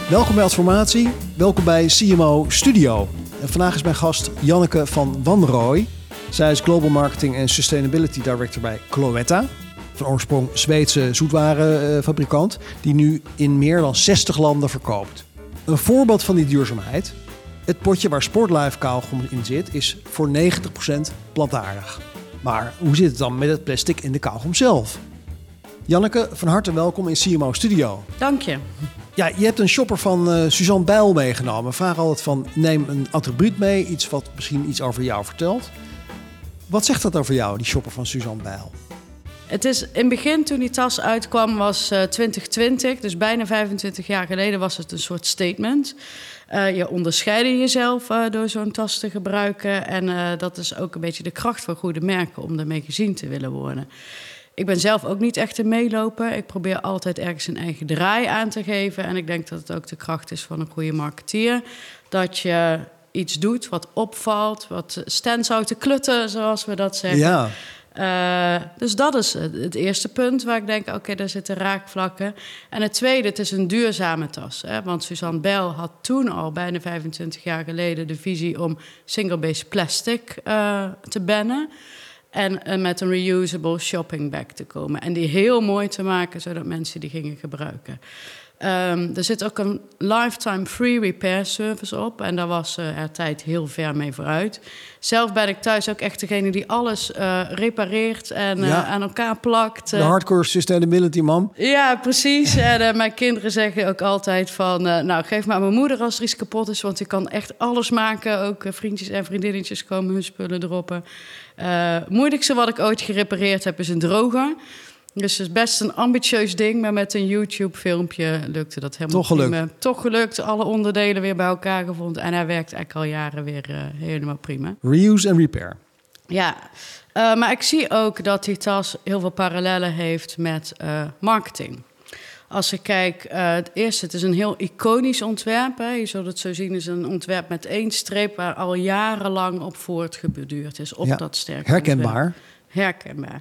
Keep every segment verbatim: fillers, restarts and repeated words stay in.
Welkom bij Adformatie, welkom bij C M O Studio. En vandaag is mijn gast Janneke van Wanrooy. Zij is Global Marketing en Sustainability Director bij Cloetta. Van oorsprong Zweedse zoetwarenfabrikant die nu in meer dan zestig landen verkoopt. Een voorbeeld van die duurzaamheid. Het potje waar Sportlife kauwgom in zit is voor negentig procent plantaardig. Maar hoe zit het dan met het plastic in de kauwgom zelf? Janneke, van harte welkom in C M O Studio. Dank je. Ja, je hebt een shopper van uh, Suzanne Bijl meegenomen. Vraag altijd van, neem een attribuut mee, iets wat misschien iets over jou vertelt. Wat zegt dat over jou, die shopper van Suzanne Bijl? Het is in het begin, toen die tas uitkwam, was uh, twintig twintig. Dus bijna vijfentwintig jaar geleden was het een soort statement. Uh, je onderscheidde jezelf uh, door zo'n tas te gebruiken. En uh, dat is ook een beetje de kracht van goede merken om daarmee gezien te willen worden. Ik ben zelf ook niet echt een meeloper. Ik probeer altijd ergens een eigen draai aan te geven. En ik denk dat het ook de kracht is van een goede marketeer. Dat je iets doet wat opvalt, wat stands out te klutten, zoals we dat zeggen. Ja. Uh, dus dat is het, het eerste punt waar ik denk, oké, okay, daar zitten raakvlakken. En het tweede, het is een duurzame tas. Hè? Want Suzanne Bijl had toen al, bijna vijfentwintig jaar geleden, de visie om single-base plastic uh, te bannen. En uh, met een reusable shopping bag te komen. En die heel mooi te maken, zodat mensen die gingen gebruiken. Um, er zit ook een lifetime free repair service op. En daar was uh, er tijd heel ver mee vooruit. Zelf ben ik thuis ook echt degene die alles uh, repareert en uh, ja. aan elkaar plakt. De hardcore sustainability man. Ja, precies. En uh, mijn kinderen zeggen ook altijd van... Uh, nou, geef maar aan mijn moeder als er iets kapot is... want die kan echt alles maken. Ook uh, vriendjes en vriendinnetjes komen hun spullen droppen. Uh, het moeilijkste wat ik ooit gerepareerd heb is een droger... Dus het is best een ambitieus ding, maar met een YouTube-filmpje lukte dat helemaal Toch gelukt. prima. Toch gelukt, alle onderdelen weer bij elkaar gevonden. En hij werkt eigenlijk al jaren weer uh, helemaal prima. Reuse en repair. Ja, uh, maar ik zie ook dat die tas heel veel parallellen heeft met uh, marketing. Als ik kijk, uh, het eerste, het is een heel iconisch ontwerp. Hè. Je zult het zo zien, het is een ontwerp met één streep... waar al jarenlang op voortgeborduurd is, op ja, dat sterke herkenbaar. ontwerp. Herkenbaar.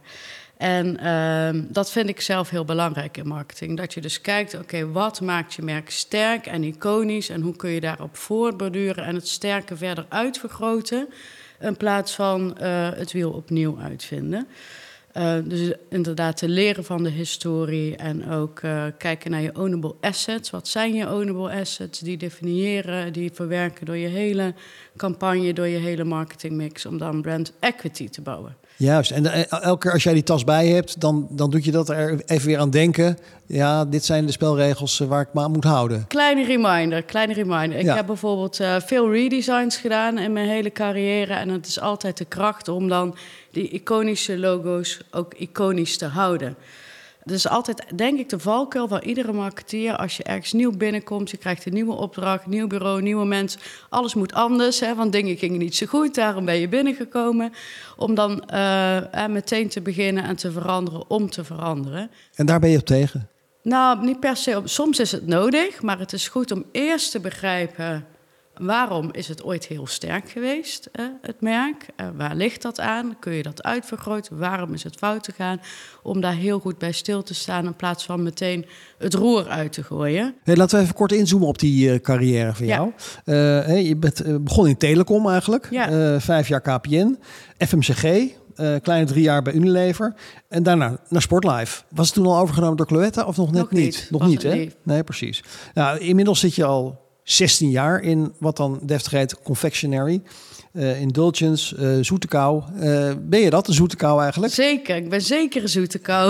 En uh, dat vind ik zelf heel belangrijk in marketing. Dat je dus kijkt, oké, okay, wat maakt je merk sterk en iconisch... en hoe kun je daarop voortborduren en het sterke verder uitvergroten... in plaats van uh, het wiel opnieuw uitvinden. Uh, dus inderdaad te leren van de historie en ook uh, kijken naar je ownable assets. Wat zijn je ownable assets? Die definiëren, die verwerken door je hele campagne... door je hele marketingmix om dan brand equity te bouwen. Juist, en elke keer als jij die tas bij hebt, dan, dan doet je dat er even weer aan denken. Ja, dit zijn de spelregels waar ik me aan moet houden. Kleine reminder, kleine reminder. Ik ja. heb bijvoorbeeld uh, veel redesigns gedaan in mijn hele carrière. En het is altijd de kracht om dan die iconische logo's ook iconisch te houden. Dat is altijd, denk ik, de valkuil van iedere marketeer. Als je ergens nieuw binnenkomt, je krijgt een nieuwe opdracht, nieuw bureau, nieuwe mensen. Alles moet anders, hè, want dingen gingen niet zo goed. Daarom ben je binnengekomen. Om dan uh, meteen te beginnen en te veranderen om te veranderen. En daar ben je op tegen? Nou, niet per se. Soms is het nodig, maar het is goed om eerst te begrijpen... waarom is het ooit heel sterk geweest, eh, het merk? Uh, waar ligt dat aan? Kun je dat uitvergroten? Waarom is het fout gegaan? Om daar heel goed bij stil te staan... in plaats van meteen het roer uit te gooien. Hey, laten we even kort inzoomen op die uh, carrière van jou. Ja. Uh, hey, je bent uh, begonnen in telecom eigenlijk. Ja. Uh, vijf jaar K P N. F M C G, uh, kleine drie jaar bij Unilever. En daarna naar Sportlife. Was het toen al overgenomen door Cloetta of nog net nog niet? niet? Nog Was niet, hè? Niet. Nee, precies. Nou, inmiddels zit je al... zestien jaar in wat dan deftig heet confectionery, uh, indulgence, uh, zoete kou. Uh, ben je dat, een zoete kou eigenlijk? Zeker, ik ben zeker een zoete kou.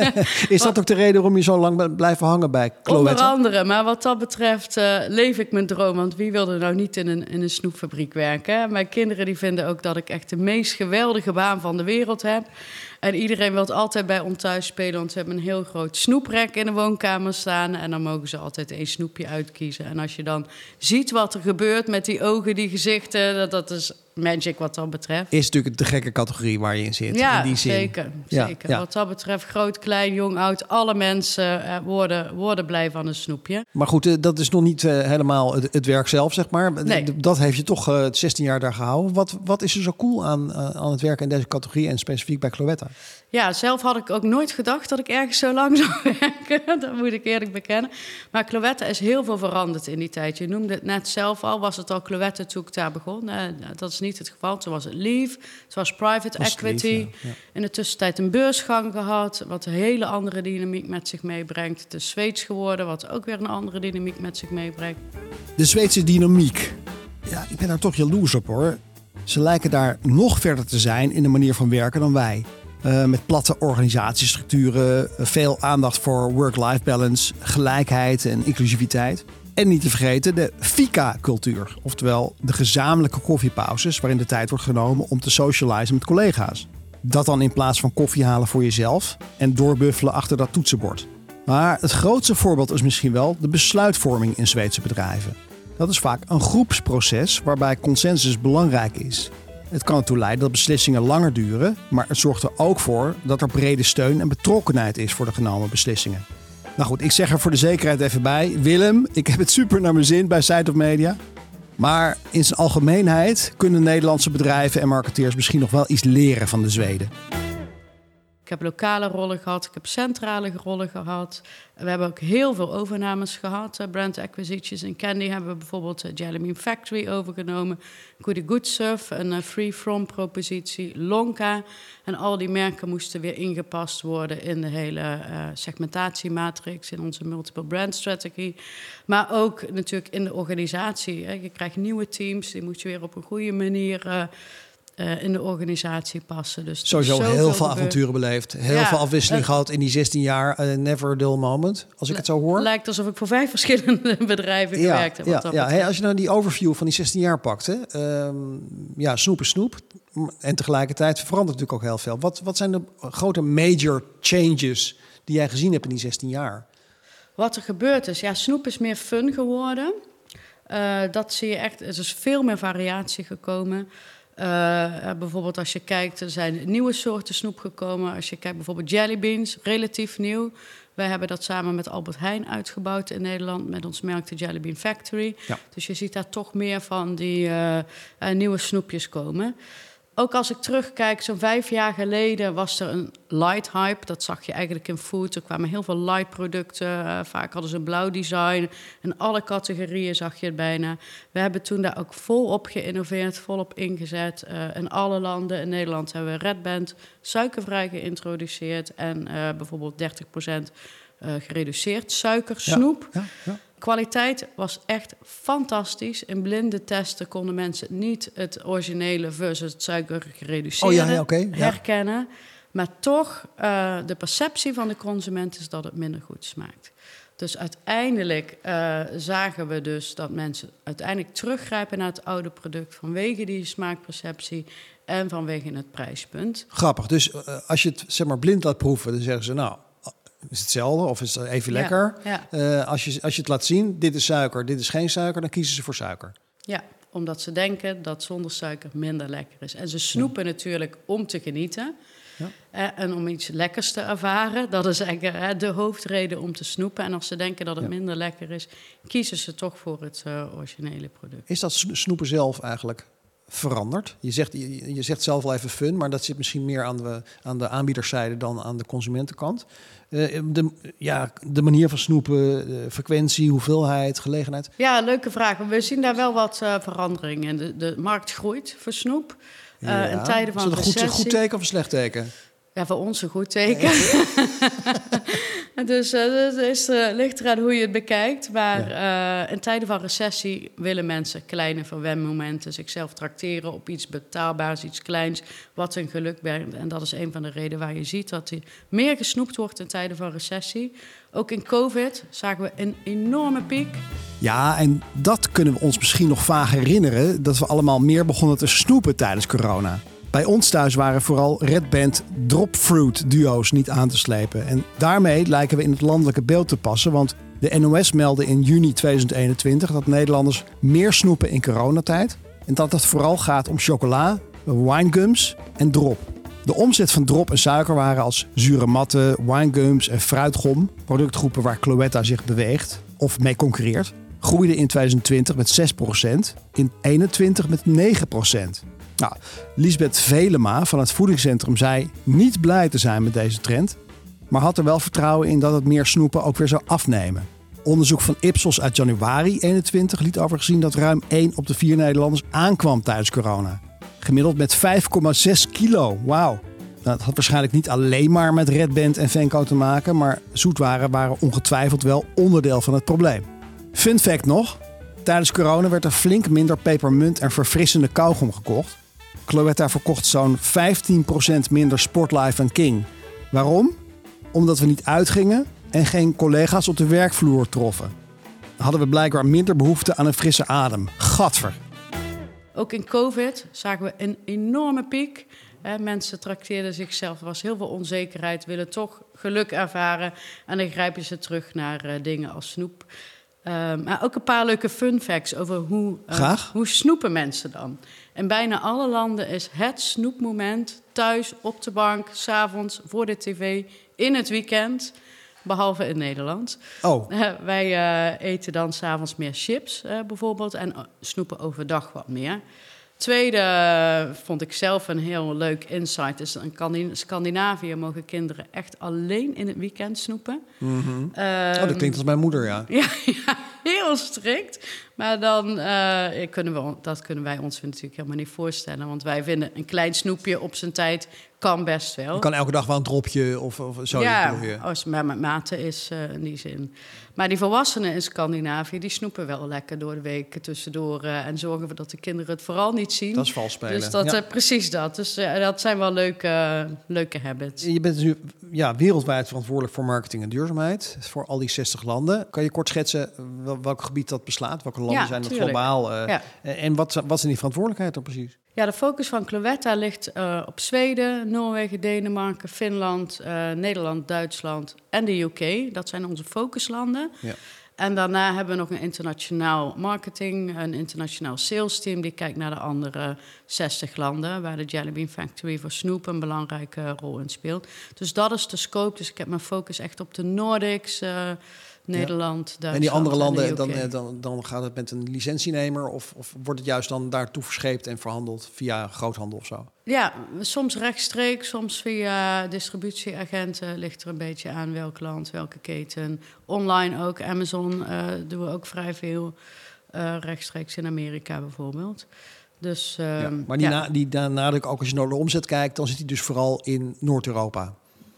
Is dat ook de reden waarom je zo lang bent blijven hangen bij Cloetta? Onder andere, maar wat dat betreft uh, leef ik mijn droom. Want wie wilde nou niet in een, in een snoepfabriek werken? Hè? Mijn kinderen die vinden ook dat ik echt de meest geweldige baan van de wereld heb. En iedereen wil altijd bij ons thuis spelen... want ze hebben een heel groot snoeprek in de woonkamer staan... en dan mogen ze altijd één snoepje uitkiezen. En als je dan ziet wat er gebeurt met die ogen, die gezichten... dat, dat is magic wat dat betreft. Is natuurlijk de gekke categorie waar je in zit. Ja, in die zin. zeker. Ja, zeker. ja. Wat dat betreft, groot, klein, jong, oud, alle mensen uh, worden, worden blij van een snoepje. Maar goed, uh, dat is nog niet uh, helemaal het, het werk zelf, zeg maar. Nee. D- dat heeft je toch uh, zestien jaar daar gehouden. Wat, wat is er zo cool aan, uh, aan het werken in deze categorie en specifiek bij Cloetta? Ja, zelf had ik ook nooit gedacht dat ik ergens zo lang zou werken. Dat moet ik eerlijk bekennen. Maar Cloetta is heel veel veranderd in die tijd. Je noemde het net zelf al, was het al Cloetta toen ik daar begon. Uh, dat is niet het geval. Toen was het Leaf, het was private was equity. Leaf, ja. Ja. In de tussentijd een beursgang gehad, wat een hele andere dynamiek met zich meebrengt. Het is Zweeds geworden, wat ook weer een andere dynamiek met zich meebrengt. De Zweedse dynamiek. Ja, ik ben daar toch jaloers op, hoor. Ze lijken daar nog verder te zijn in de manier van werken dan wij. Uh, met platte organisatiestructuren, veel aandacht voor work-life balance, gelijkheid en inclusiviteit. En niet te vergeten de fika-cultuur, oftewel de gezamenlijke koffiepauzes waarin de tijd wordt genomen om te socializen met collega's. Dat dan in plaats van koffie halen voor jezelf en doorbuffelen achter dat toetsenbord. Maar het grootste voorbeeld is misschien wel de besluitvorming in Zweedse bedrijven. Dat is vaak een groepsproces waarbij consensus belangrijk is. Het kan ertoe leiden dat beslissingen langer duren, maar het zorgt er ook voor dat er brede steun en betrokkenheid is voor de genomen beslissingen. Nou goed, ik zeg er voor de zekerheid even bij. Willem, ik heb het super naar mijn zin bij Site of Media. Maar in zijn algemeenheid kunnen Nederlandse bedrijven en marketeers misschien nog wel iets leren van de Zweden. Ik heb lokale rollen gehad, ik heb centrale rollen gehad. We hebben ook heel veel overnames gehad. Brand acquisitions. In Candy hebben we bijvoorbeeld Jelly Bean Factory overgenomen. Goody Good Surf, een free from propositie. Lonka. En al die merken moesten weer ingepast worden in de hele uh, segmentatiematrix, in onze multiple brand strategy. Maar ook natuurlijk in de organisatie. Hè. Je krijgt nieuwe teams, die moet je weer op een goede manier Uh, Uh, in de organisatie passen. Dus sowieso heel veel gebeurd. avonturen beleefd. Heel ja, veel afwisseling uh, gehad in die zestien jaar. Uh, never a dull moment, als ik het zo hoor. Het lijkt alsof ik voor vijf verschillende bedrijven ja, gewerkt heb. Ja, ja. Hey, als je nou die overview van die zestien jaar pakt. Hè, um, ja, snoep is snoep. En tegelijkertijd verandert natuurlijk ook heel veel. Wat, wat zijn de grote major changes die jij gezien hebt in die zestien jaar? Wat er gebeurd is? Ja, snoep is meer fun geworden. Uh, dat zie je echt. Er is veel meer variatie gekomen. Uh, bijvoorbeeld als je kijkt, er zijn nieuwe soorten snoep gekomen. Als je kijkt bijvoorbeeld Jelly Beans, relatief nieuw. Wij hebben dat samen met Albert Heijn uitgebouwd in Nederland met ons merk de Jelly Bean Factory. Ja. Dus je ziet daar toch meer van die uh, uh, nieuwe snoepjes komen. Ook als ik terugkijk, zo'n vijf jaar geleden was er een light hype. Dat zag je eigenlijk in food. Er kwamen heel veel light producten. Uh, vaak hadden ze een blauw design. In alle categorieën zag je het bijna. We hebben toen daar ook volop geïnnoveerd, volop ingezet. Uh, in alle landen. In Nederland hebben we Red Band suikervrij geïntroduceerd. En uh, bijvoorbeeld dertig procent uh, gereduceerd suikersnoep. Ja, ja, ja. Kwaliteit was echt fantastisch. In blinde testen konden mensen niet het originele versus het suiker gereduceerde oh, ja, ja, okay. herkennen. Ja. Maar toch, uh, de perceptie van de consument is dat het minder goed smaakt. Dus uiteindelijk uh, zagen we dus dat mensen uiteindelijk teruggrijpen naar het oude product vanwege die smaakperceptie en vanwege het prijspunt. Grappig. Dus uh, als je het zeg maar blind laat proeven, dan zeggen ze nou, is hetzelfde of is het even lekker. Ja, ja. Uh, als, je, als je het laat zien, dit is suiker, dit is geen suiker, dan kiezen ze voor suiker. Ja, omdat ze denken dat zonder suiker minder lekker is. En ze snoepen ja. natuurlijk om te genieten. Ja. Uh, en om iets lekkers te ervaren. Dat is eigenlijk uh, de hoofdreden om te snoepen. En als ze denken dat het ja. minder lekker is, kiezen ze toch voor het uh, originele product. Is dat snoepen zelf eigenlijk veranderd? Je zegt, je, je zegt zelf wel even fun, maar dat zit misschien meer aan de, aan de aanbiederszijde dan aan de consumentenkant. Uh, de, ja, de manier van snoepen, de frequentie, hoeveelheid, gelegenheid. Ja, leuke vraag. We zien daar wel wat uh, verandering in. De, de markt groeit voor snoep. Uh, ja. In tijden van is dat een goed, goed teken of een slecht teken? Ja, voor ons een goed teken. Dus uh, het is, uh, ligt eraan hoe je het bekijkt. Maar ja. uh, in tijden van recessie willen mensen kleine verwenmomenten, zichzelf trakteren op iets betaalbaars, iets kleins, wat hun geluk brengt. En dat is een van de redenen waar je ziet dat er meer gesnoept wordt in tijden van recessie. Ook in COVID zagen we een enorme piek. Ja, en dat kunnen we ons misschien nog vaag herinneren, dat we allemaal meer begonnen te snoepen tijdens corona. Bij ons thuis waren vooral Red Band dropfruit duo's niet aan te slepen. En daarmee lijken we in het landelijke beeld te passen. Want de N O S meldde in juni tweeduizend eenentwintig dat Nederlanders meer snoepen in coronatijd. En dat het vooral gaat om chocola, winegums en drop. De omzet van drop en suikerwaren als zure matten, winegums en fruitgom, productgroepen waar Cloetta zich beweegt of mee concurreert, groeide in twintig twintig met zes procent, in eenentwintig met negen procent. Nou, Lisbeth Velema van het voedingscentrum zei niet blij te zijn met deze trend, maar had er wel vertrouwen in dat het meer snoepen ook weer zou afnemen. Onderzoek van Ipsos uit januari eenentwintig liet overigens zien dat ruim één op de vier Nederlanders aankwam tijdens corona. Gemiddeld met vijf komma zes kilo. Wauw. Nou, dat had waarschijnlijk niet alleen maar met Red Band en Venco te maken, maar zoetwaren waren ongetwijfeld wel onderdeel van het probleem. Fun fact nog. Tijdens corona werd er flink minder pepermunt en verfrissende kauwgom gekocht. Cloetta verkocht zo'n vijftien procent minder Sportlife en King. Waarom? Omdat we niet uitgingen en geen collega's op de werkvloer troffen. Hadden we blijkbaar minder behoefte aan een frisse adem. Gadver. Ook in COVID zagen we een enorme piek. He, mensen trakteerden zichzelf. Er was heel veel onzekerheid, willen toch geluk ervaren. En dan grijpen ze terug naar uh, dingen als snoep. Um, maar ook een paar leuke fun facts over hoe, uh, hoe snoepen mensen dan. In bijna alle landen is het snoepmoment thuis, op de bank, 's avonds, voor de tv, in het weekend. Behalve in Nederland. Oh. Uh, wij uh, eten dan 's avonds meer chips uh, bijvoorbeeld en uh, snoepen overdag wat meer. Tweede uh, vond ik zelf een heel leuk insight. Dus in Scandinavië mogen kinderen echt alleen in het weekend snoepen. Mm-hmm. Um, oh, dat klinkt als mijn moeder, ja. Ja, ja, heel strikt. Maar dan uh, kunnen we, dat kunnen wij ons natuurlijk helemaal niet voorstellen. Want wij vinden een klein snoepje op zijn tijd kan best wel. Je kan elke dag wel een dropje of, of zo. Ja, als het maar met mate is uh, in die zin. Maar die volwassenen in Scandinavië, die snoepen wel lekker door de week tussendoor. Uh, en zorgen we dat de kinderen het vooral niet zien. Dat is vals spelen. Dus dat, ja. uh, precies dat. Dus uh, dat zijn wel leuke, uh, leuke habits. Je bent nu ja, wereldwijd verantwoordelijk voor marketing en duurzaamheid. Voor al die zestig landen. Kan je kort schetsen wel, welk gebied dat beslaat? Welke landen ja, zijn dat tuurlijk. globaal? Uh, ja. En wat, wat is die verantwoordelijkheid dan precies? Ja, de focus van Cloetta ligt uh, op Zweden, Noorwegen, Denemarken, Finland, uh, Nederland, Duitsland en de U K. Dat zijn onze focuslanden. Ja. En daarna hebben we nog een internationaal marketing, een internationaal sales team die kijkt naar de andere zestig landen, waar de Jelly Bean Factory voor snoep een belangrijke rol in speelt. Dus dat is de scope. Dus ik heb mijn focus echt op de Nordics, uh, Nederland, ja. Duitsland en die andere landen, en dan, dan, dan gaat het met een licentienemer of, of wordt het juist dan daartoe verscheept en verhandeld via groothandel of zo? Ja, soms rechtstreeks, soms via distributieagenten. Ligt er een beetje aan welk land, welke keten. Online ook, Amazon uh, doen we ook vrij veel. Uh, rechtstreeks in Amerika bijvoorbeeld. Dus, uh, ja, maar die, ja. na, die nadruk, ook als je naar de omzet kijkt, dan zit die dus vooral in Noord-Europa.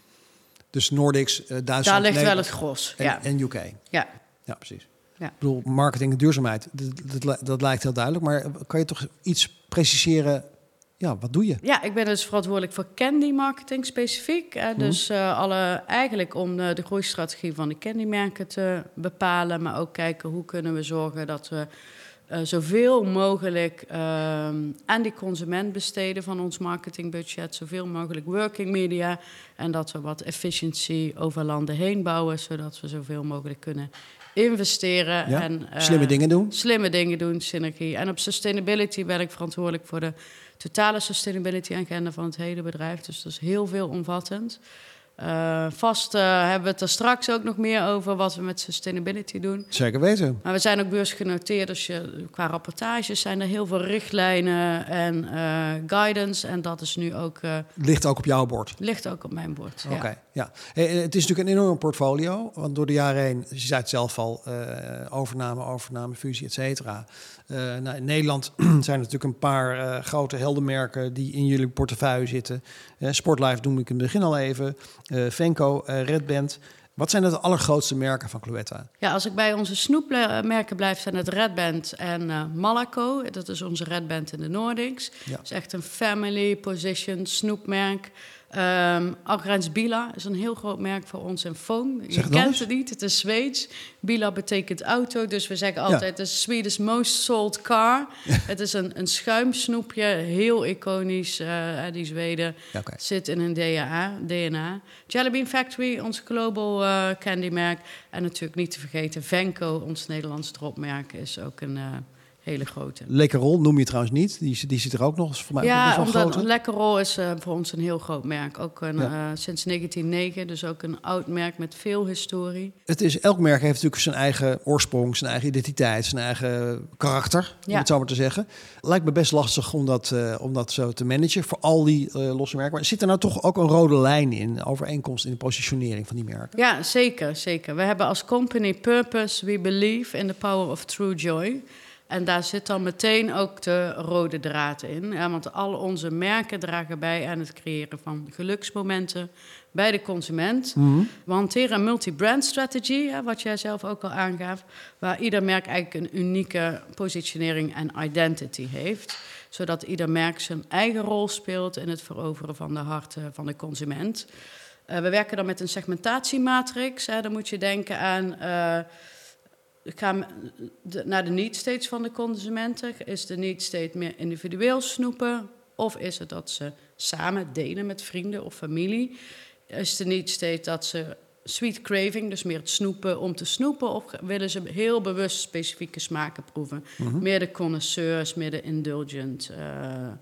Dus Nordics, uh, Duitsland, daar ligt Nederland, wel het gros. En, ja. en U K. Ja, ja precies. Ja. Ik bedoel, marketing en duurzaamheid, dat, dat, dat lijkt heel duidelijk. Maar kan je toch iets preciseren? Ja, wat doe je? Ja, ik ben dus verantwoordelijk voor candy marketing specifiek. Eh, dus uh, alle, eigenlijk om de, de groeistrategie van de candymerken te bepalen. Maar ook kijken hoe kunnen we zorgen dat we uh, zoveel mogelijk uh, aan die consument besteden van ons marketingbudget. Zoveel mogelijk working media. En dat we wat efficiëntie over landen heen bouwen. Zodat we zoveel mogelijk kunnen investeren. Ja, en uh, slimme dingen doen. Slimme dingen doen, synergie. En op sustainability ben ik verantwoordelijk voor de totale sustainability agenda van het hele bedrijf. Dus dat is heel veel omvattend. Uh, vast uh, hebben we het er straks ook nog meer over wat we met sustainability doen. Zeker weten. Maar we zijn ook beursgenoteerd, dus je, qua rapportages zijn er heel veel richtlijnen en uh, guidance. En dat is nu ook... Uh, ligt ook op jouw bord? Ligt ook op mijn bord, Oké, okay, ja. ja. Het is natuurlijk een enorm portfolio. Want door de jaren heen, je zei het zelf al, uh, overname, overname, fusie, et cetera. Uh, nou, in Nederland zijn er natuurlijk een paar uh, grote heldenmerken die in jullie portefeuille zitten. Uh, Sportlife noem ik in het begin al even. Uh, Venco, uh, Red Band. Wat zijn de allergrootste merken van Cloetta? Ja, als ik bij onze snoepmerken blijf, zijn het Red Band en uh, Malaco. Dat is onze Red Band in de Nordics. Ja. Dat is echt een family position snoepmerk. Um, Agrens Bila is een heel groot merk voor ons in foam. Je kent eens? Het niet, het is Zweeds. Bila betekent auto, dus we zeggen altijd... de ja. Swedish most sold car. Het is een, een schuimsnoepje, heel iconisch. Uh, die Zweden ja, okay. zit in hun D N A. Jelly Bean Factory, ons global uh, candymerk. En natuurlijk niet te vergeten Venco, ons Nederlands dropmerk... is ook een... Uh, hele grote. Lekkerol noem je trouwens niet. Die, die zit er ook nog eens voor mij. Ja, best wel omdat groot, Lekkerol is uh, voor ons een heel groot merk. Ook een, ja. uh, sinds negentien negen, dus ook een oud merk met veel historie. Het is, elk merk heeft natuurlijk zijn eigen oorsprong, zijn eigen identiteit, zijn eigen karakter, om Ja. het zo maar te zeggen. Lijkt me best lastig om dat, uh, om dat zo te managen voor al die uh, losse merken. Maar zit er nou toch ook een rode lijn in, overeenkomst in de positionering van die merken? Ja, zeker, zeker. We hebben als company purpose, we believe in the power of true joy. En daar zit dan meteen ook de rode draad in. Ja, want al onze merken dragen bij aan het creëren van geluksmomenten bij de consument. Mm-hmm. We hanteren een multi-brand strategy, hè, wat jij zelf ook al aangaf, waar ieder merk eigenlijk een unieke positionering en identity heeft, zodat ieder merk zijn eigen rol speelt in het veroveren van de harten van de consument. Uh, we werken dan met een segmentatiematrix. Hè. Dan moet je denken aan Uh, Ik ga de, naar de need states van de consumenten. Is de need state meer individueel snoepen? Of is het dat ze samen delen met vrienden of familie? Is de need state dat ze sweet craving, dus meer het snoepen om te snoepen? Of willen ze heel bewust specifieke smaken proeven? Mm-hmm. Meer de connoisseurs, meer de indulgent uh,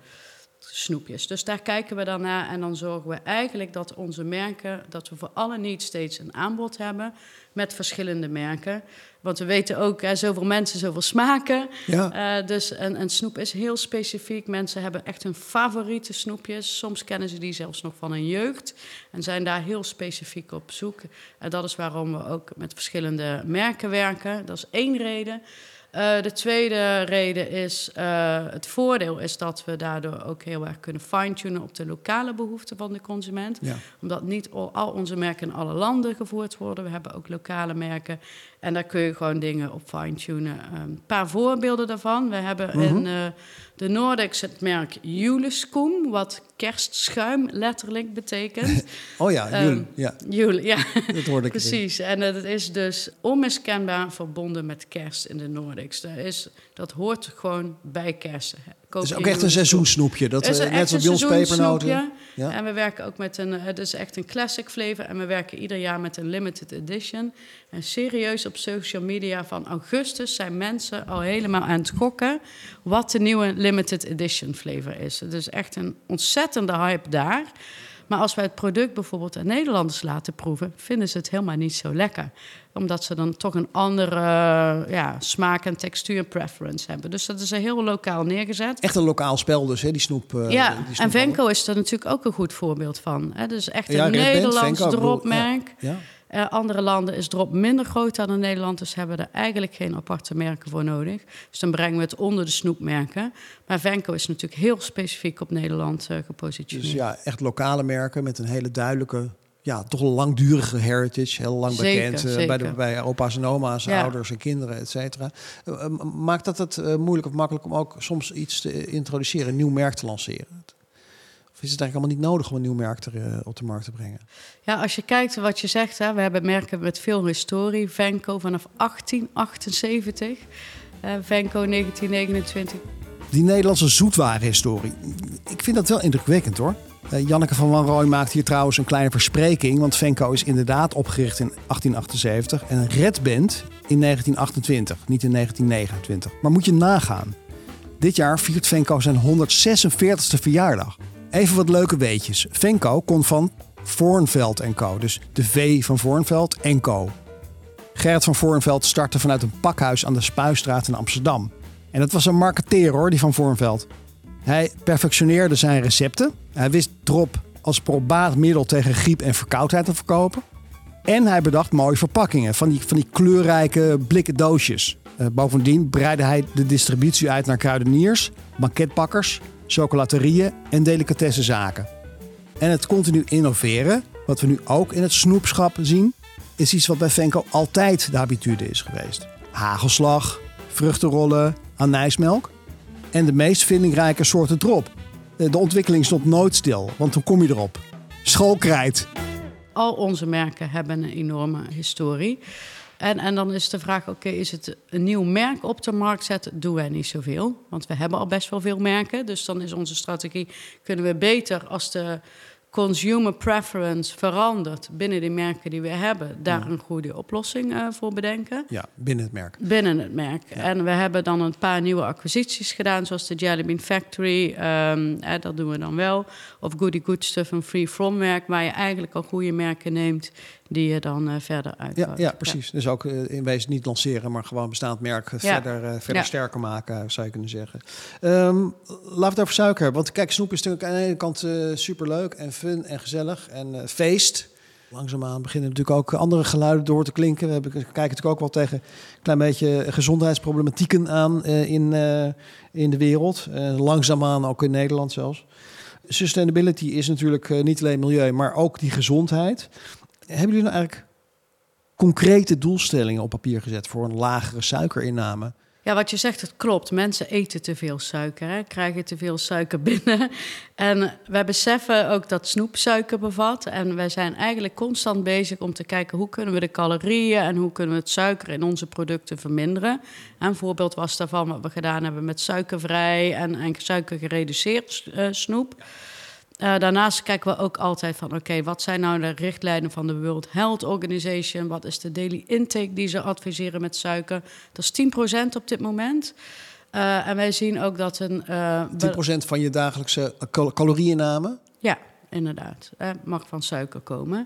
snoepjes. Dus daar kijken we dan naar en dan zorgen we eigenlijk dat onze merken, dat we voor alle need states een aanbod hebben met verschillende merken. Want we weten ook, hè, zoveel mensen, zoveel smaken. Ja. Uh, dus een, een snoep is heel specifiek. Mensen hebben echt hun favoriete snoepjes. Soms kennen ze die zelfs nog van hun jeugd. En zijn daar heel specifiek op zoek. En dat is waarom we ook met verschillende merken werken. Dat is één reden. Uh, de tweede reden is, uh, het voordeel is dat we daardoor ook heel erg kunnen fine-tunen op de lokale behoeften van de consument. Ja. Omdat niet al, al onze merken in alle landen gevoerd worden. We hebben ook lokale merken en daar kun je gewoon dingen op fine-tunen. Een um, paar voorbeelden daarvan. We hebben mm-hmm. in uh, de Nordics het merk Juleskum, wat kerstschuim letterlijk betekent. Oh ja, Jule. Um, ja. Jule, ja. Dat hoorde ik. Precies. En dat is dus onmiskenbaar verbonden met kerst in de Nordics. Dat, is, dat hoort gewoon bij kerst. Het is ook echt een seizoensnoepje. Dat, is net zoals bij ons pepernoten. Ja. En we werken ook met een, het is echt een classic flavor. En we werken ieder jaar met een limited edition. En serieus op social media van augustus zijn mensen al helemaal aan het gokken wat de nieuwe limited edition flavor is. Het is echt een ontzettende hype daar. Maar als wij het product bijvoorbeeld aan Nederlanders laten proeven, vinden ze het helemaal niet zo lekker. Omdat ze dan toch een andere ja, smaak- en textuur preference hebben. Dus dat is er heel lokaal neergezet. Echt een lokaal spel dus, hè, die snoep. Uh, ja, die snoep en Venco is er natuurlijk ook een goed voorbeeld van. Hè? Dus echt een ja, Nederlands dropmerk. Ja, ja. Uh, andere landen is drop minder groot dan in Nederland, dus hebben er eigenlijk geen aparte merken voor nodig. Dus dan brengen we het onder de snoepmerken. Maar Venco is natuurlijk heel specifiek op Nederland uh, gepositioneerd. Dus ja, echt lokale merken met een hele duidelijke, ja, toch een langdurige heritage. Heel lang zeker, bekend uh, zeker. bij, de, bij opa's en oma's, ja. ouders en kinderen, et cetera. Uh, maakt dat het uh, moeilijk of makkelijk om ook soms iets te introduceren, een nieuw merk te lanceren? Of is het eigenlijk allemaal niet nodig om een nieuw merk ter, uh, op de markt te brengen? Ja, als je kijkt wat je zegt, hè, we hebben merken met veel historie. Venco vanaf achttien achtenzeventig, uh, Venco negentien negenentwintig. Die Nederlandse zoetwarenhistorie, ik vind dat wel indrukwekkend hoor. Uh, Janneke van Wanrooy maakt hier trouwens een kleine verspreking, want Venco is inderdaad opgericht in achttien achtenzeventig en Red Band in negentien achtentwintig, niet in negentien negenentwintig. Maar moet je nagaan, dit jaar viert Venco zijn honderdzesenveertigste verjaardag. Even wat leuke weetjes. Venco kon van Voornveld en Co. Dus de V van Voornveld en Co. Gerrit van Voornveld startte vanuit een pakhuis aan de Spuistraat in Amsterdam. En dat was een marketeer hoor, die van Voornveld. Hij perfectioneerde zijn recepten. Hij wist drop als probaat middel tegen griep en verkoudheid te verkopen. En hij bedacht mooie verpakkingen van die, van die kleurrijke blikken doosjes. Uh, bovendien breidde hij de distributie uit naar kruideniers, banketbakkers, chocolaterieën en delicatessenzaken. En het continu innoveren, wat we nu ook in het snoepschap zien, is iets wat bij Venco altijd de habitude is geweest. Hagelslag, vruchtenrollen, anijsmelk en de meest vindingrijke soorten drop. De ontwikkeling stond nooit stil, want toen kom je erop. Schoolkrijt. Al onze merken hebben een enorme historie. En, en dan is de vraag, oké, okay, is het een nieuw merk op de markt zetten? Doen wij niet zoveel, want we hebben al best wel veel merken. Dus dan is onze strategie, kunnen we beter als de consumer preference verandert binnen de merken die we hebben, daar een goede oplossing uh, voor bedenken. Ja, binnen het merk. Binnen het merk. Ja. En we hebben dan een paar nieuwe acquisities gedaan, zoals de Jelly Bean Factory. Um, eh, dat doen we dan wel. Of Goody Good Stuff, een free from merk, waar je eigenlijk al goede merken neemt die je dan uh, verder uitbouwt. Ja, ja, precies. Ja. Dus ook uh, in wezen niet lanceren, maar gewoon bestaand merk uh, ja. verder, uh, verder ja. sterker maken, zou je kunnen zeggen. Um, laten we het over suiker hebben. Want kijk, snoep is natuurlijk aan de ene kant uh, superleuk en fun en gezellig en uh, feest. Langzaamaan beginnen natuurlijk ook andere geluiden door te klinken. We hebben, kijken natuurlijk ook wel tegen een klein beetje gezondheidsproblematieken aan uh, in, uh, in de wereld. Uh, langzaamaan ook in Nederland zelfs. Sustainability is natuurlijk uh, niet alleen milieu, maar ook die gezondheid. Hebben jullie nou eigenlijk concrete doelstellingen op papier gezet voor een lagere suikerinname? Ja, wat je zegt, het klopt. Mensen eten te veel suiker, hè? Krijgen te veel suiker binnen. En wij beseffen ook dat snoep suiker bevat. En wij zijn eigenlijk constant bezig om te kijken hoe kunnen we de calorieën en hoe kunnen we het suiker in onze producten verminderen. Een voorbeeld was daarvan wat we gedaan hebben met suikervrij en, en suikergereduceerd uh, snoep. Uh, daarnaast kijken we ook altijd van, oké, okay, wat zijn nou de richtlijnen van de World Health Organization? Wat is de daily intake die ze adviseren met suiker? Dat is tien procent op dit moment. Uh, en wij zien ook dat een... Uh, tien procent van je dagelijkse cal- calorieinname? Ja, inderdaad. Uh, mag van suiker komen.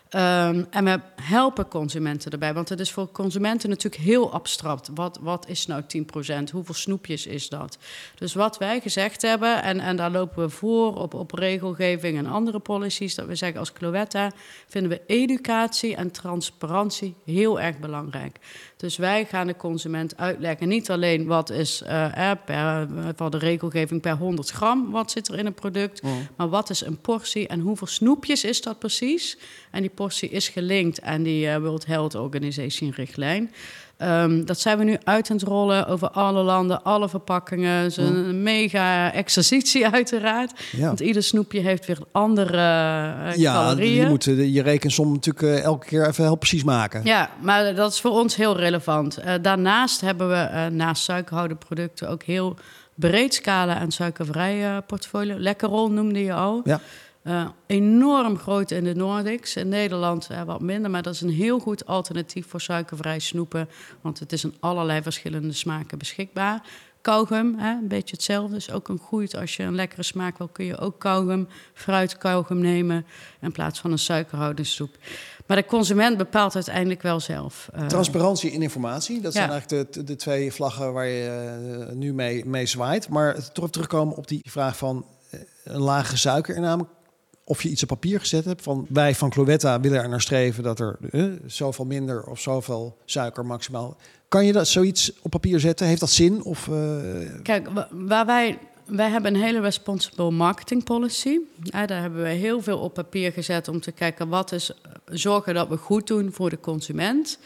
Um, en we helpen consumenten erbij. Want het is voor consumenten natuurlijk heel abstract. Wat, wat is nou tien procent? Hoeveel snoepjes is dat? Dus wat wij gezegd hebben, en, en daar lopen we voor op, op regelgeving en andere policies, dat we zeggen als Cloetta vinden we educatie en transparantie heel erg belangrijk. Dus wij gaan de consument uitleggen, niet alleen wat is uh, per, van de regelgeving per honderd gram, wat zit er in een product, mm. maar wat is een portie en hoeveel snoepjes is dat precies? En die portie is gelinkt aan die uh, World Health Organization richtlijn. Um, dat zijn we nu uit aan het rollen over alle landen, alle verpakkingen. Het is een mm. mega exercitie uiteraard. Ja. Want ieder snoepje heeft weer andere uh, ja, calorieën. Ja, je moet uh, je rekensom natuurlijk uh, elke keer even heel precies maken. Ja, maar dat is voor ons heel relevant. Uh, daarnaast hebben we uh, naast suikerhoudende producten ook heel breed scala aan suikervrij uh, portfolio. Lekkerol noemde je al. Ja. Uh, enorm groot in de Nordics. In Nederland uh, wat minder, maar dat is een heel goed alternatief voor suikervrij snoepen. Want het is in allerlei verschillende smaken beschikbaar. Kauwgum, hè, een beetje hetzelfde, is ook een goed. Als je een lekkere smaak wil, kun je ook kauwgum, fruitkauwgum nemen in plaats van een suikerhoudende snoep. Maar de consument bepaalt uiteindelijk wel zelf. Uh, Transparantie en informatie, dat zijn ja. eigenlijk de, de twee vlaggen waar je uh, nu mee, mee zwaait. Maar toch terugkomen op die vraag van uh, een lagere suikerinname. Of je iets op papier gezet hebt van wij van Cloetta willen er naar streven dat er uh, zoveel minder of zoveel suiker maximaal. Kan je dat zoiets op papier zetten? Heeft dat zin? Of, uh... Kijk, waar wij, wij hebben een hele responsible marketing policy. Ja, daar hebben we heel veel op papier gezet om te kijken wat is zorgen dat we goed doen voor de consument.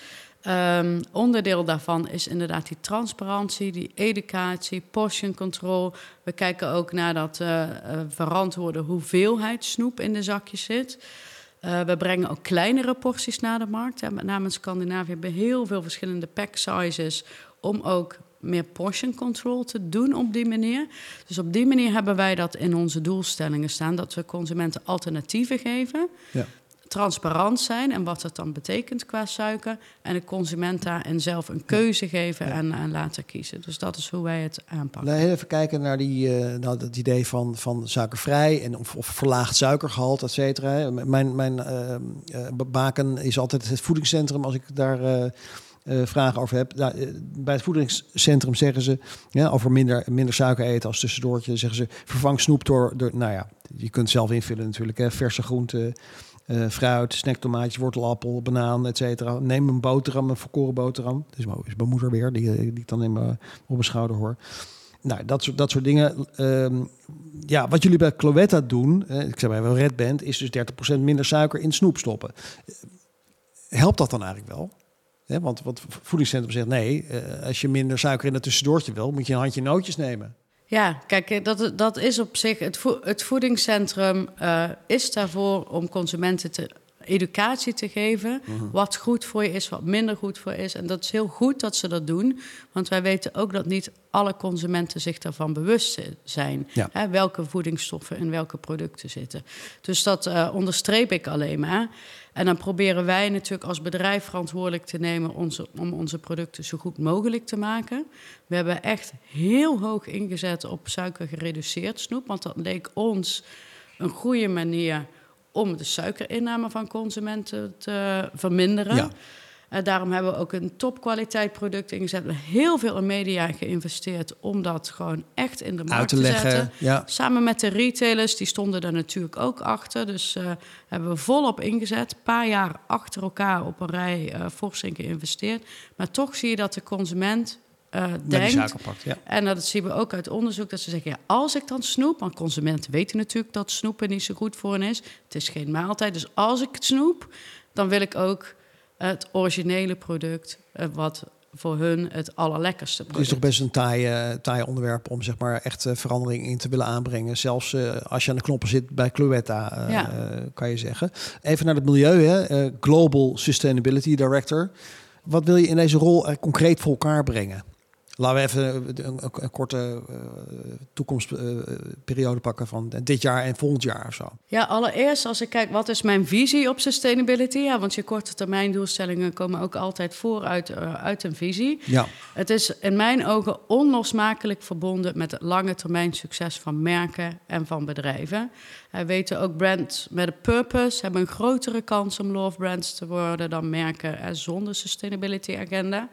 Um, onderdeel daarvan is inderdaad die transparantie, die educatie, portion control. We kijken ook naar dat uh, uh, verantwoorde hoeveelheid snoep in de zakjes zit. Uh, we brengen ook kleinere porties naar de markt. Ja, met name in Scandinavië hebben we heel veel verschillende pack sizes om ook meer portion control te doen op die manier. Dus op die manier hebben wij dat in onze doelstellingen staan, dat we consumenten alternatieven geven. Ja. Transparant zijn en wat dat dan betekent qua suiker. En de consument daarin zelf een keuze geven ja. en, en laten kiezen. Dus dat is hoe wij het aanpakken. Nou, even kijken naar die, uh, nou, dat idee van, van suikervrij en of, of verlaagd suikergehalte, et cetera. Mijn, mijn uh, uh, baken is altijd het voedingscentrum als ik daar uh, uh, vragen over heb. Nou, uh, bij het voedingscentrum zeggen ze ja, over minder, minder suiker eten als tussendoortje. Zeggen ze vervang snoep door, door nou ja, je kunt zelf invullen natuurlijk, hè, verse groenten. Uh, fruit, snacktomaatjes, wortelappel, banaan, et cetera. Neem een boterham, een volkoren boterham. Dat is mijn, is mijn moeder weer, die, die ik dan in mijn, op mijn schouder hoor. Nou, dat soort, dat soort dingen. Um, ja, wat jullie bij Cloetta doen, uh, ik zeg maar wel Red Band, is dus dertig procent minder suiker in snoep stoppen. Uh, helpt dat dan eigenlijk wel? He, want wat voedingscentrum zegt, nee, uh, als je minder suiker in het tussendoortje wil, moet je een handje nootjes nemen. Ja, kijk, dat, dat is op zich... Het, vo, het voedingscentrum uh, is daarvoor om consumenten te educatie te geven. Uh-huh. Wat goed voor je is, wat minder goed voor je is. En dat is heel goed dat ze dat doen. Want wij weten ook dat niet alle consumenten zich daarvan bewust zijn. Ja. Hè, welke voedingsstoffen in welke producten zitten. Dus dat uh, onderstreep ik alleen maar. En dan proberen wij natuurlijk als bedrijf verantwoordelijk te nemen onze, om onze producten zo goed mogelijk te maken. We hebben echt heel hoog ingezet op suikergereduceerd snoep. Want dat leek ons een goede manier om de suikerinname van consumenten te verminderen. Ja. Uh, daarom hebben we ook een topkwaliteit product ingezet. We hebben heel veel in media geïnvesteerd om dat gewoon echt in de markt te, te zetten. Ja. Samen met de retailers, die stonden daar natuurlijk ook achter. Dus uh, hebben we volop ingezet. Een paar jaar achter elkaar op een rij uh, fors in geïnvesteerd. Maar toch zie je dat de consument uh, denkt... Pakt, ja. En dat zien we ook uit onderzoek, dat ze zeggen... ja, als ik dan snoep, want consumenten weten natuurlijk dat snoepen niet zo goed voor hen is. Het is geen maaltijd, dus als ik het snoep, dan wil ik ook het originele product, wat voor hun het allerlekkerste product. Het is toch best een taai, taai onderwerp om zeg maar echt verandering in te willen aanbrengen. Zelfs uh, als je aan de knoppen zit bij Cloetta, uh, ja. uh, kan je zeggen. Even naar het milieu, hè? Uh, Global Sustainability Director. Wat wil je in deze rol uh, concreet voor elkaar brengen? Laten we even een, een, een korte uh, toekomstperiode uh, pakken van dit jaar en volgend jaar of zo. Ja, allereerst als ik kijk, wat is mijn visie op sustainability? Ja, want je korte termijn doelstellingen komen ook altijd voor uit, uh, uit een visie. Ja. Het is in mijn ogen onlosmakelijk verbonden met het lange termijn succes van merken en van bedrijven. Wij weten ook brands met een purpose hebben een grotere kans om love brands te worden dan merken uh, zonder sustainability agenda.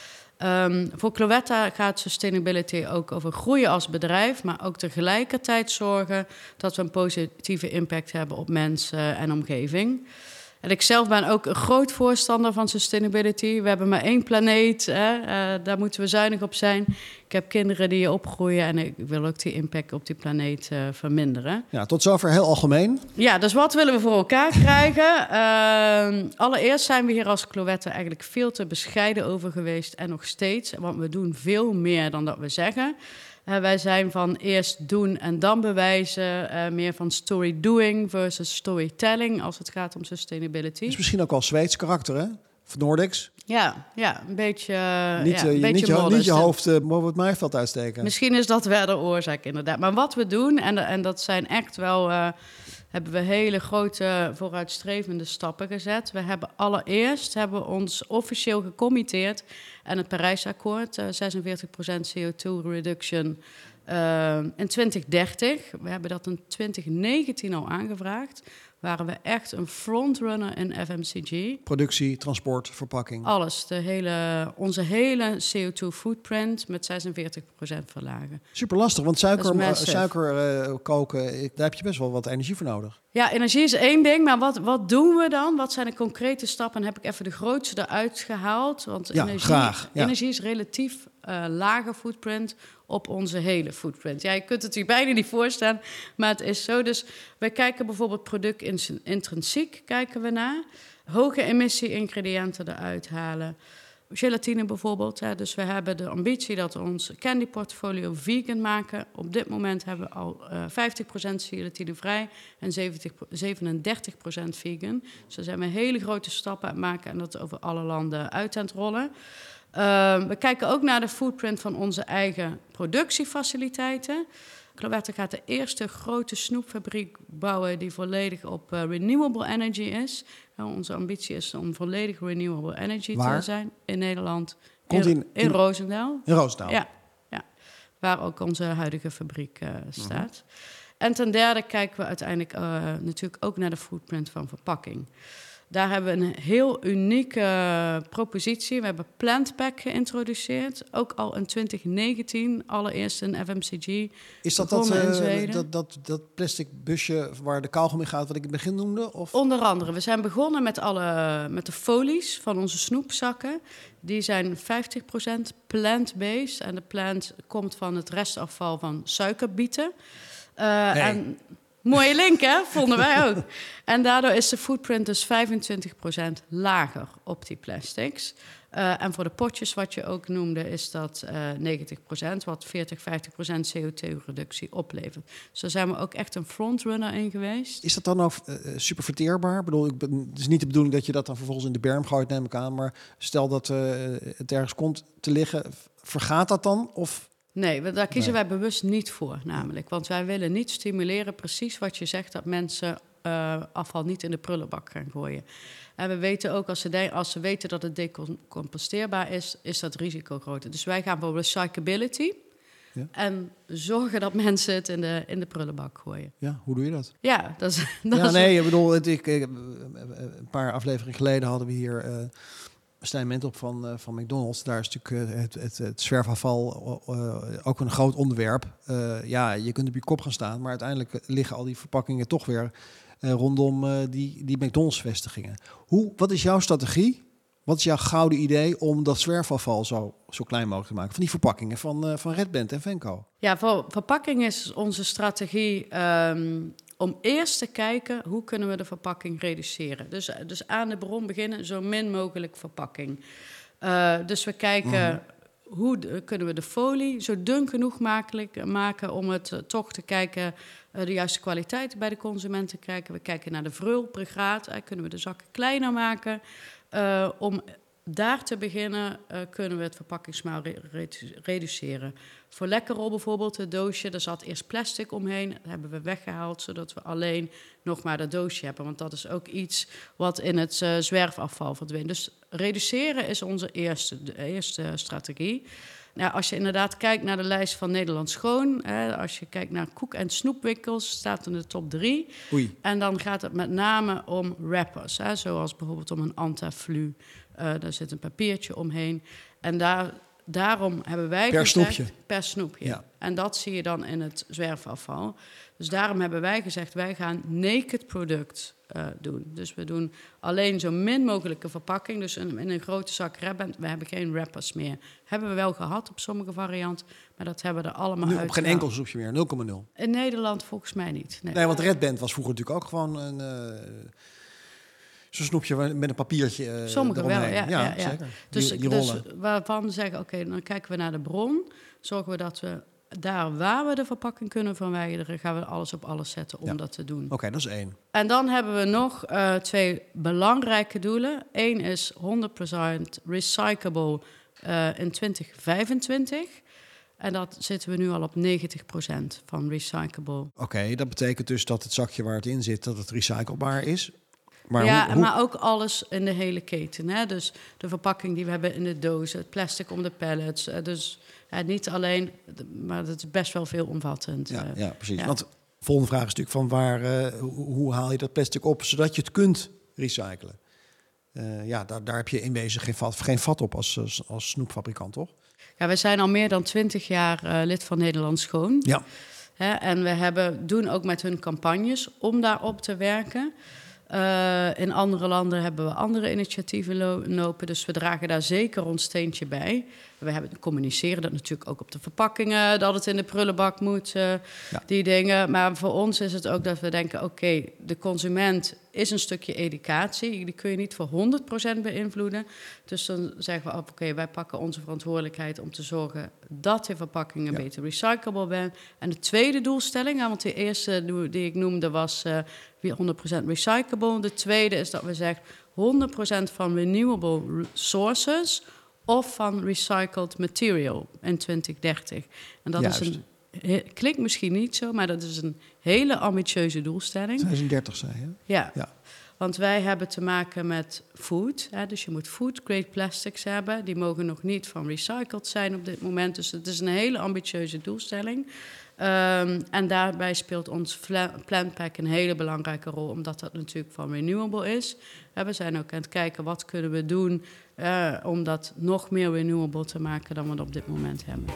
Um, voor Cloetta gaat sustainability ook over groeien als bedrijf, maar ook tegelijkertijd zorgen dat we een positieve impact hebben op mensen en omgeving. En ik zelf ben ook een groot voorstander van sustainability. We hebben maar één planeet, hè? Uh, daar moeten we zuinig op zijn. Ik heb kinderen die opgroeien en ik wil ook die impact op die planeet uh, verminderen. Ja, tot zover heel algemeen. Ja, dus wat willen we voor elkaar krijgen? Uh, allereerst zijn we hier als Cloetta eigenlijk veel te bescheiden over geweest en nog steeds. Want we doen veel meer dan dat we zeggen. Uh, wij zijn van eerst doen en dan bewijzen. Uh, meer van story doing versus storytelling als het gaat om sustainability. Het is misschien ook wel Zweeds karakter, hè? Of Nordics. Ja, ja, een beetje uh, Niet, ja, een uh, beetje niet, je, niet je hoofd uh, boven het maaiveld uitsteken. Misschien is dat wel de oorzaak, inderdaad. Maar wat we doen, en, en dat zijn echt wel... Uh, hebben we hele grote vooruitstrevende stappen gezet. We hebben allereerst hebben we ons officieel gecommitteerd aan het Parijsakkoord, uh, zesenveertig procent C O twee reduction uh, in twintig dertig. We hebben dat in twintig negentien al aangevraagd. Waren we echt een frontrunner in F M C G. Productie, transport, verpakking. Alles. De hele, onze hele C O twee footprint met zesenveertig procent verlagen. Super lastig, want suiker, suiker uh, koken, daar heb je best wel wat energie voor nodig. Ja, energie is één ding, maar wat, wat doen we dan? Wat zijn de concrete stappen? En heb ik even de grootste eruit gehaald. Want ja, energie, graag. Ja. energie is relatief uh, lage footprint op onze hele footprint. Ja, je kunt het je bijna niet voorstellen, maar het is zo. Dus wij kijken bijvoorbeeld product intrinsiek kijken we naar. Hoge emissie-ingrediënten eruit halen. Gelatine bijvoorbeeld. Hè. Dus we hebben de ambitie dat we ons candy-portfolio vegan maken. Op dit moment hebben we al uh, vijftig procent gelatinevrij en zevenendertig procent vegan. Dus daar zijn we hele grote stappen aan het maken en dat over alle landen uit aan het rollen. Uh, we kijken ook naar de footprint van onze eigen productiefaciliteiten. Cloetta gaat de eerste grote snoepfabriek bouwen die volledig op uh, renewable energy is. Uh, onze ambitie is om volledig renewable energy Waar? te zijn in Nederland. Komt in, in, in, in Roosendaal. In Roosendaal. Ja, ja, waar ook onze huidige fabriek uh, staat. Mm-hmm. En ten derde kijken we uiteindelijk uh, natuurlijk ook naar de footprint van verpakking. Daar hebben we een heel unieke uh, propositie. We hebben PlantPack geïntroduceerd. Ook al in twintig negentien, allereerst in F M C G. Is dat dat, uh, dat, dat, dat plastic busje waar de kauwgom in gaat, wat ik in het begin noemde? Of? Onder andere. We zijn begonnen met, alle, met de folies van onze snoepzakken. Die zijn vijftig procent plant-based. En de plant komt van het restafval van suikerbieten. Uh, hey. en Mooie link, hè? Vonden wij ook. En daardoor is de footprint dus vijfentwintig procent lager op die plastics. Uh, en voor de potjes, wat je ook noemde, is dat uh, negentig procent, wat veertig, vijftig procent C O twee reductie oplevert. Dus daar zijn we ook echt een frontrunner in geweest. Is dat dan ook uh, super verteerbaar? Ik bedoel, ik ben, het is niet de bedoeling dat je dat dan vervolgens in de berm gooit, neem ik aan. Maar stel dat uh, het ergens komt te liggen, vergaat dat dan? Of... Nee, daar kiezen nee. wij bewust niet voor, namelijk. Want wij willen niet stimuleren, precies wat je zegt, dat mensen uh, afval niet in de prullenbak gaan gooien. En we weten ook, als ze, de, als ze weten dat het decomposteerbaar is, is dat risico groter. Dus wij gaan voor recyclability. Ja. En zorgen dat mensen het in de, in de prullenbak gooien. Ja, hoe doe je dat? Ja, dat is... Dat ja, is nee, ik bedoel, het, ik, ik, een paar afleveringen geleden hadden we hier... Uh, Stijn Mentop van, uh, van McDonald's. Daar is natuurlijk uh, het, het, het zwerfafval uh, ook een groot onderwerp. Uh, ja, je kunt op je kop gaan staan, maar uiteindelijk liggen al die verpakkingen toch weer uh, rondom uh, die, die McDonald's-vestigingen. Hoe, wat is jouw strategie? Wat is jouw gouden idee om dat zwerfafval zo, zo klein mogelijk te maken? Van die verpakkingen van, uh, van Red Band en Venco. Ja, voor verpakking is onze strategie... Um, om eerst te kijken, hoe kunnen we de verpakking reduceren? Dus, dus aan de bron beginnen, zo min mogelijk verpakking. Uh, dus we kijken, mm-hmm. hoe de, kunnen we de folie zo dun genoeg makelijk, maken... om het uh, toch te kijken, uh, de juiste kwaliteit bij de consument te kijken. We kijken naar de vreul per graad. Uh, kunnen we de zakken kleiner maken? Uh, om daar te beginnen uh, kunnen we het verpakkingsmaal re- redu- reduceren. Voor Lekkerol bijvoorbeeld, het doosje, daar zat eerst plastic omheen. Dat hebben we weggehaald, zodat we alleen nog maar dat doosje hebben. Want dat is ook iets wat in het uh, zwerfafval verdwijnt. Dus reduceren is onze eerste, de eerste strategie. Nou, als je inderdaad kijkt naar de lijst van Nederland Schoon... Hè, als je kijkt naar koek- en snoepwinkels, staat in de top drie. Oei. En dan gaat het met name om wrappers. Hè, zoals bijvoorbeeld om een Antaflu. Uh, daar zit een papiertje omheen. En daar, daarom hebben wij per gezegd... snoepje? Per snoepje. Ja. En dat zie je dan in het zwerfafval. Dus daarom hebben wij gezegd, wij gaan naked product uh, doen. Dus we doen alleen zo min mogelijke verpakking. Dus in, in een grote zak Red Band, we hebben geen wrappers meer. Hebben we wel gehad op sommige varianten, maar dat hebben we er allemaal uit. Op geen enkel snoepje meer, nul komma nul? In Nederland volgens mij niet. Nee, nee want Red Band was vroeger natuurlijk ook gewoon een... Uh... Zo'n snoepje met een papiertje uh, Sommige wel, ja, ja, ja. Zeker. Dus, die, die dus waarvan zeggen, oké, okay, dan kijken we naar de bron. Zorgen we dat we daar waar we de verpakking kunnen verwijderen... gaan we alles op alles zetten om ja. dat te doen. Oké, okay, dat is één. En dan hebben we nog uh, twee belangrijke doelen. Eén is honderd procent recyclable uh, in twintig vijfentwintig... En dat zitten we nu al op negentig procent van recyclable. Oké, okay, dat betekent dus dat het zakje waar het in zit... dat het recyclebaar is... Maar ja, hoe, hoe... maar ook alles in de hele keten. Hè? Dus de verpakking die we hebben in de dozen, het plastic om de pallets. Dus ja, niet alleen, maar het is best wel veelomvattend. Ja, ja precies. Ja. Want de volgende vraag is natuurlijk van waar, uh, hoe, hoe haal je dat plastic op zodat je het kunt recyclen? Uh, ja, daar, daar heb je in wezen geen vat, geen vat op als, als, als snoepfabrikant, toch? Ja, we zijn al meer dan twintig jaar uh, lid van Nederland Schoon. Ja. Hè? En we hebben, doen ook met hun campagnes om daarop te werken. Uh, in andere landen hebben we andere initiatieven lo- lopen, dus we dragen daar zeker ons steentje bij. We hebben, communiceren dat natuurlijk ook op de verpakkingen, dat het in de prullenbak moet, uh, ja. die dingen. Maar voor ons is het ook dat we denken, oké, okay, de consument is een stukje educatie. Die kun je niet voor honderd procent beïnvloeden. Dus dan zeggen we, oké, okay, wij pakken onze verantwoordelijkheid om te zorgen dat de verpakkingen ja. beter recyclable zijn. En de tweede doelstelling, want de eerste die ik noemde was uh, honderd procent recyclable. De tweede is dat we zeggen honderd procent van renewable sources of van recycled material in twintig dertig. En dat Juist. is een he, klinkt misschien niet zo, maar dat is een hele ambitieuze doelstelling. twintig dertig zei je? Ja. ja. Want wij hebben te maken met food. Hè, dus je moet food-grade plastics hebben. Die mogen nog niet van recycled zijn op dit moment. Dus het is een hele ambitieuze doelstelling. Um, en daarbij speelt ons Planpack een hele belangrijke rol, omdat dat natuurlijk van renewable is. We zijn ook aan het kijken wat kunnen we doen uh, om dat nog meer renewable te maken dan we op dit moment hebben.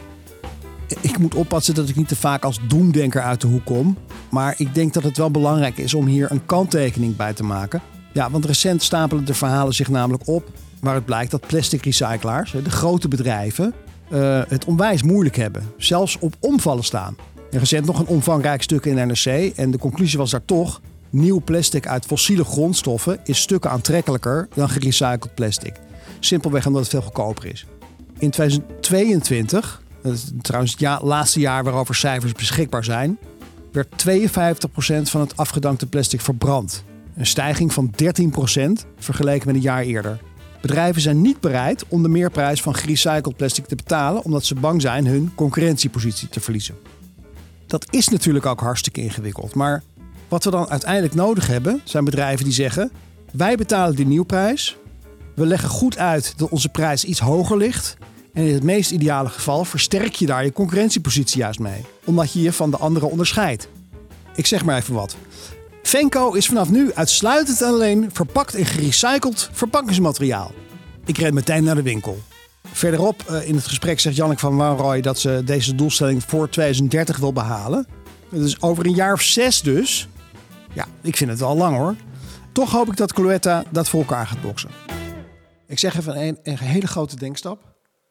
Ik moet oppassen dat ik niet te vaak als doemdenker uit de hoek kom. Maar ik denk dat het wel belangrijk is om hier een kanttekening bij te maken. Ja, want recent stapelen de verhalen zich namelijk op waaruit blijkt dat plastic recyclaars, de grote bedrijven, uh, het onwijs moeilijk hebben. Zelfs op omvallen staan. En recent nog een omvangrijk stuk in N R C. En de conclusie was daar toch: nieuw plastic uit fossiele grondstoffen is stukken aantrekkelijker dan gerecycled plastic. Simpelweg omdat het veel goedkoper is. In tweeduizend tweeëntwintig, dat is trouwens het ja, laatste jaar waarover cijfers beschikbaar zijn, werd tweeënvijftig procent van het afgedankte plastic verbrand. Een stijging van dertien procent vergeleken met een jaar eerder. Bedrijven zijn niet bereid om de meerprijs van gerecycled plastic te betalen, omdat ze bang zijn hun concurrentiepositie te verliezen. Dat is natuurlijk ook hartstikke ingewikkeld. Maar wat we dan uiteindelijk nodig hebben, zijn bedrijven die zeggen: wij betalen die nieuwprijs. We leggen goed uit dat onze prijs iets hoger ligt. En in het meest ideale geval versterk je daar je concurrentiepositie juist mee. Omdat je je van de anderen onderscheidt. Ik zeg maar even wat. Venco is vanaf nu uitsluitend en alleen verpakt in gerecycled verpakkingsmateriaal. Ik ren meteen naar de winkel. Verderop uh, in het gesprek zegt Janneke van Wanrooy dat ze deze doelstelling voor tweeduizend dertig wil behalen. Dus over een jaar of zes dus. Ja, ik vind het wel lang hoor. Toch hoop ik dat Cloetta dat voor elkaar gaat boksen. Ik zeg even een, een hele grote denkstap.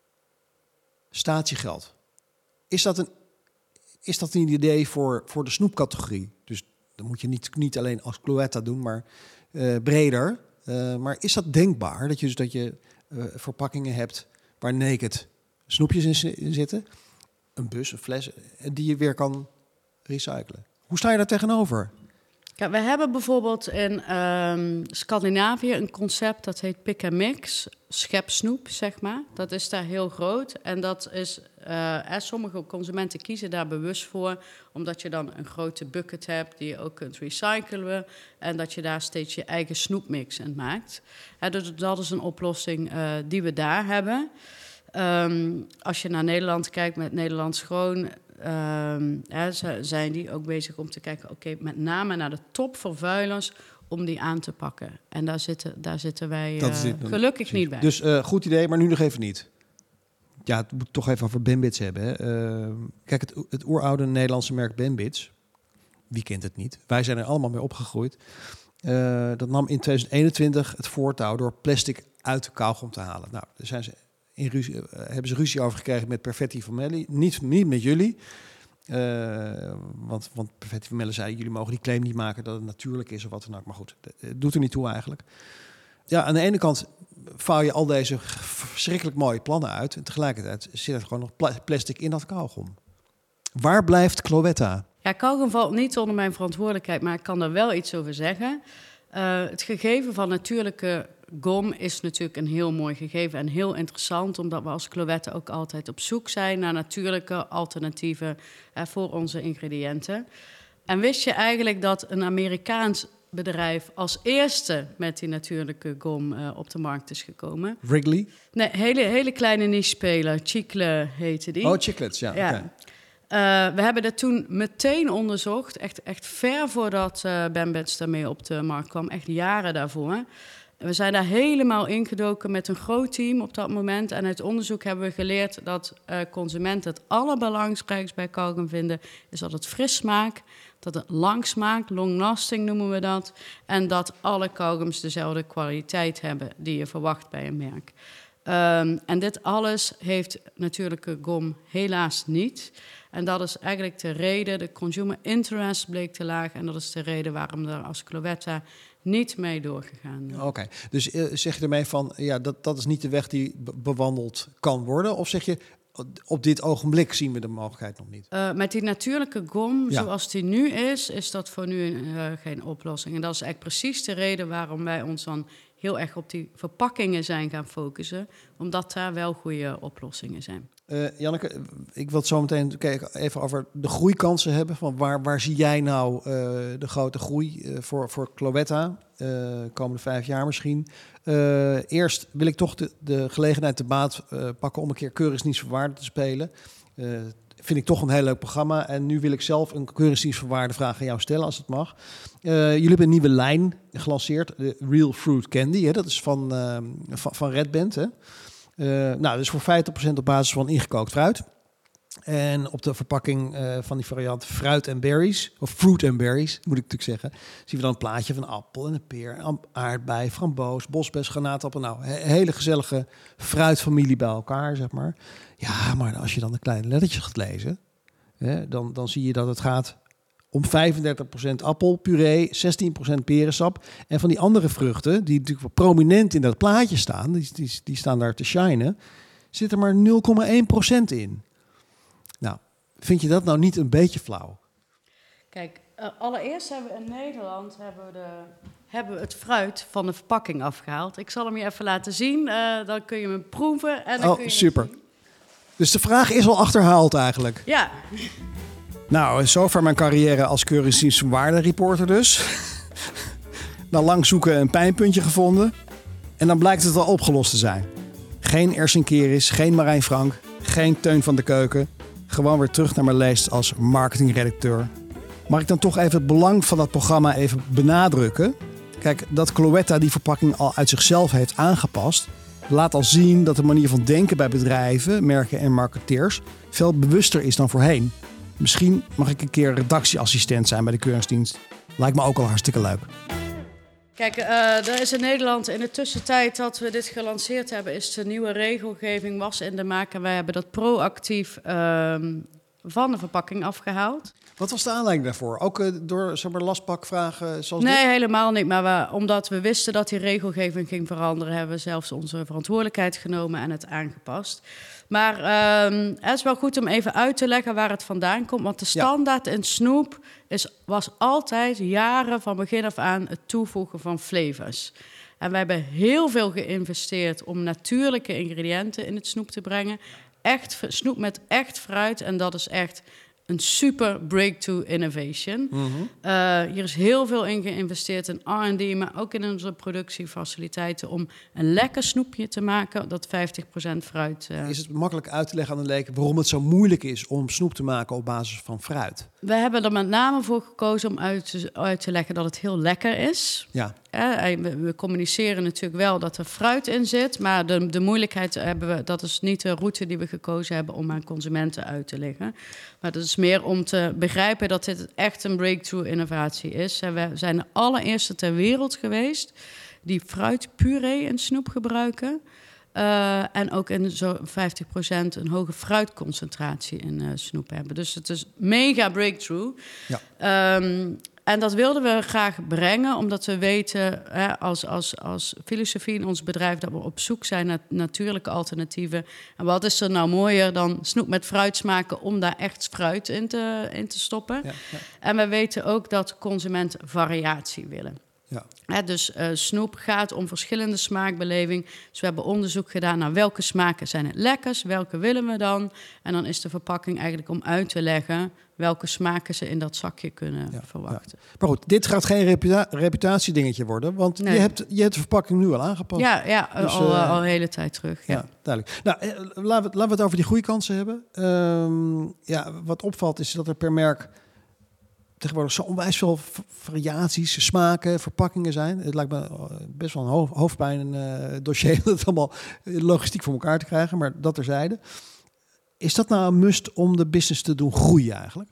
Statiegeld. Is dat een, is dat een idee voor, voor de snoepcategorie? Dus dan moet je niet, niet alleen als Cloetta doen, maar uh, breder. Uh, maar is dat denkbaar? Dat je, dus dat je uh, verpakkingen hebt waar naked snoepjes in, in zitten. Een bus, een fles, die je weer kan recyclen. Hoe sta je daar tegenover? Ja, we hebben bijvoorbeeld in um, Scandinavië een concept dat heet pick and mix, schepsnoep, zeg maar. Dat is daar heel groot en dat is, uh, en sommige consumenten kiezen daar bewust voor, omdat je dan een grote bucket hebt die je ook kunt recyclen en dat je daar steeds je eigen snoepmix in maakt. Ja, dus dat is een oplossing uh, die we daar hebben. Um, als je naar Nederland kijkt met Nederland Schoon, Um, ja, zijn die ook bezig om te kijken, oké, okay, met name naar de topvervuilers, om die aan te pakken. En daar zitten, daar zitten wij uh, dit, gelukkig precies. niet bij. Dus uh, goed idee, maar nu nog even niet. Ja, het moet toch even over Bambits hebben. Hè. Uh, kijk, het, het oeroude Nederlandse merk Bambits, wie kent het niet? Wij zijn er allemaal mee opgegroeid. Uh, dat nam in tweeduizend eenentwintig het voortouw door plastic uit de kauwgom te halen. Nou, daar zijn ze In ruzie, uh, hebben ze ruzie over gekregen met Perfetti Formelli. Niet, niet met jullie. Uh, want, want Perfetti Formelli zei, jullie mogen die claim niet maken dat het natuurlijk is of wat dan ook. Maar goed, het doet er niet toe eigenlijk. Ja, aan de ene kant vouw je al deze verschrikkelijk mooie plannen uit. En tegelijkertijd zit er gewoon nog pla- plastic in dat kauwgom. Waar blijft Cloetta? Ja, kauwgom valt niet onder mijn verantwoordelijkheid, maar ik kan daar wel iets over zeggen. Uh, het gegeven van natuurlijke gom is natuurlijk een heel mooi gegeven en heel interessant, omdat we als Cloetta ook altijd op zoek zijn naar natuurlijke alternatieven uh, voor onze ingrediënten. En wist je eigenlijk dat een Amerikaans bedrijf als eerste met die natuurlijke gom uh, op de markt is gekomen? Wrigley? Nee, hele, hele kleine niche-speler. Chicle heette die. Oh, Chiclets, ja. ja. Okay. Uh, we hebben dat toen meteen onderzocht, echt, echt ver voordat uh, Bambits daarmee op de markt kwam, echt jaren daarvoor. We zijn daar helemaal ingedoken met een groot team op dat moment. En uit onderzoek hebben we geleerd dat uh, consumenten het allerbelangrijkste bij kauwgom vinden, is dat het fris smaakt, dat het lang smaakt, long-lasting noemen we dat, en dat alle kauwgoms dezelfde kwaliteit hebben die je verwacht bij een merk. Um, en dit alles heeft natuurlijke gom helaas niet. En dat is eigenlijk de reden, de consumer interest bleek te laag. En dat is de reden waarom we er als Cloetta niet mee doorgegaan. Oké, okay. Dus uh, zeg je ermee van, ja, dat, dat is niet de weg die be- bewandeld kan worden? Of zeg je, op dit ogenblik zien we de mogelijkheid nog niet? Uh, met die natuurlijke gom, ja. zoals die nu is, is dat voor nu uh, geen oplossing. En dat is eigenlijk precies de reden waarom wij ons dan heel erg op die verpakkingen zijn gaan focussen, omdat daar wel goede oplossingen zijn. Uh, Janneke, ik wil het zo meteen kijk, even over de groeikansen hebben. Van waar, waar zie jij nou uh, de grote groei uh, voor, voor Cloetta? Uh, komende vijf jaar misschien. Uh, eerst wil ik toch de, de gelegenheid te baat uh, pakken om een keer Keuringsdienst voor Waarde te spelen. Uh, vind ik toch een heel leuk programma. En nu wil ik zelf een Keuringsdienst voor Waarde vraag aan jou stellen, als het mag. Uh, jullie hebben een nieuwe lijn gelanceerd, de Real Fruit Candy. Hè? Dat is van, uh, van, van Red Band, hè? Uh, nou, dat is voor vijftig procent op basis van ingekookt fruit. En op de verpakking uh, van die variant fruit en berries, of fruit en berries, moet ik natuurlijk zeggen, zien we dan een plaatje van een appel en een peer, aardbei, framboos, bosbes, granaatappel. Nou, he- hele gezellige fruitfamilie bij elkaar, zeg maar. Ja, maar als je dan de kleine lettertjes gaat lezen, hè, dan, dan zie je dat het gaat om vijfendertig procent appelpuree, zestien procent perensap. En van die andere vruchten, die natuurlijk wel prominent in dat plaatje staan, die, die, die staan daar te shinen, zit er maar nul komma één procent in. Nou, vind je dat nou niet een beetje flauw? Kijk, uh, allereerst hebben we in Nederland hebben we, de, hebben we het fruit van de verpakking afgehaald. Ik zal hem je even laten zien, uh, dan kun je hem proeven. En dan oh, kun je super. zien. Dus de vraag is al achterhaald eigenlijk. Ja. Nou, zover mijn carrière als keuringsdienstwaardereporter dus. Na lang zoeken een pijnpuntje gevonden. En dan blijkt het al opgelost te zijn. Geen Ersin Keris, geen Marijn Frank, geen Teun van de Keuken. Gewoon weer terug naar mijn lijst als marketingredacteur. Mag ik dan toch even het belang van dat programma even benadrukken? Kijk, dat Cloetta die verpakking al uit zichzelf heeft aangepast, laat al zien dat de manier van denken bij bedrijven, merken en marketeers veel bewuster is dan voorheen. Misschien mag ik een keer redactieassistent zijn bij de keuringsdienst. Lijkt me ook al hartstikke leuk. Kijk, uh, er is in Nederland in de tussentijd dat we dit gelanceerd hebben, is de nieuwe regelgeving was in de maak. En wij hebben dat proactief uh, van de verpakking afgehaald. Wat was de aanleiding daarvoor? Ook uh, door zeg maar, lastpakvragen zoals Nee, dit? helemaal niet. Maar we, omdat we wisten dat die regelgeving ging veranderen, hebben we zelfs onze verantwoordelijkheid genomen en het aangepast. Maar uh, het is wel goed om even uit te leggen waar het vandaan komt. Want de standaard ja. in snoep is, was altijd jaren van begin af aan het toevoegen van flavors. En wij hebben heel veel geïnvesteerd om natuurlijke ingrediënten in het snoep te brengen. Echt snoep met echt fruit. En dat is echt een super breakthrough innovation. Mm-hmm. Uh, hier is heel veel in geïnvesteerd in R en D, maar ook in onze productiefaciliteiten om een lekker snoepje te maken dat vijftig procent fruit... Uh... Is het makkelijk uit te leggen aan de leek waarom het zo moeilijk is om snoep te maken op basis van fruit? We hebben er met name voor gekozen om uit te, uit te leggen dat het heel lekker is. Ja. Uh, we, we communiceren natuurlijk wel dat er fruit in zit, maar de, de moeilijkheid hebben we, dat is niet de route die we gekozen hebben om aan consumenten uit te leggen. Maar dat is meer om te begrijpen dat dit echt een breakthrough innovatie is. En we zijn de allereerste ter wereld geweest die fruitpuree in snoep gebruiken. Uh, en ook in zo'n vijftig procent een hoge fruitconcentratie in uh, snoep hebben. Dus het is mega breakthrough. Ja. Um, en dat wilden we graag brengen, omdat we weten hè, als, als, als filosofie in ons bedrijf dat we op zoek zijn naar natuurlijke alternatieven. En wat is er nou mooier dan snoep met fruit smaken om daar echt fruit in te, in te stoppen. Ja, ja. En we weten ook dat consumenten variatie willen. Ja. Hè, dus uh, snoep gaat om verschillende smaakbeleving. Dus we hebben onderzoek gedaan naar welke smaken zijn het lekkers, welke willen we dan. En dan is de verpakking eigenlijk om uit te leggen welke smaken ze in dat zakje kunnen ja, verwachten. Ja. Maar goed, dit gaat geen reputa- reputatiedingetje worden, want nee. je, hebt, je hebt de verpakking nu al aangepast. Ja, ja dus, al, uh, al een hele tijd terug. Ja, ja duidelijk. Nou, laten we, laten we het over die groeikansen hebben. Um, ja, wat opvalt is dat er per merk tegenwoordig zo onwijs veel variaties, smaken, verpakkingen zijn. Het lijkt me best wel een hoofdpijn uh, dossier om het allemaal logistiek voor elkaar te krijgen, maar dat terzijde. Is dat nou een must om de business te doen groeien eigenlijk?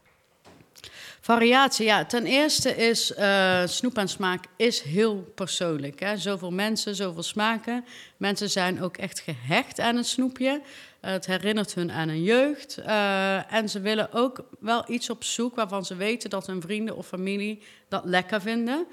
Variatie, ja. Ten eerste is uh, snoep en smaak is heel persoonlijk. Hè? Zoveel mensen, zoveel smaken. Mensen zijn ook echt gehecht aan het snoepje. Uh, het herinnert hun aan een jeugd. Uh, en ze willen ook wel iets op zoek waarvan ze weten dat hun vrienden of familie dat lekker vinden.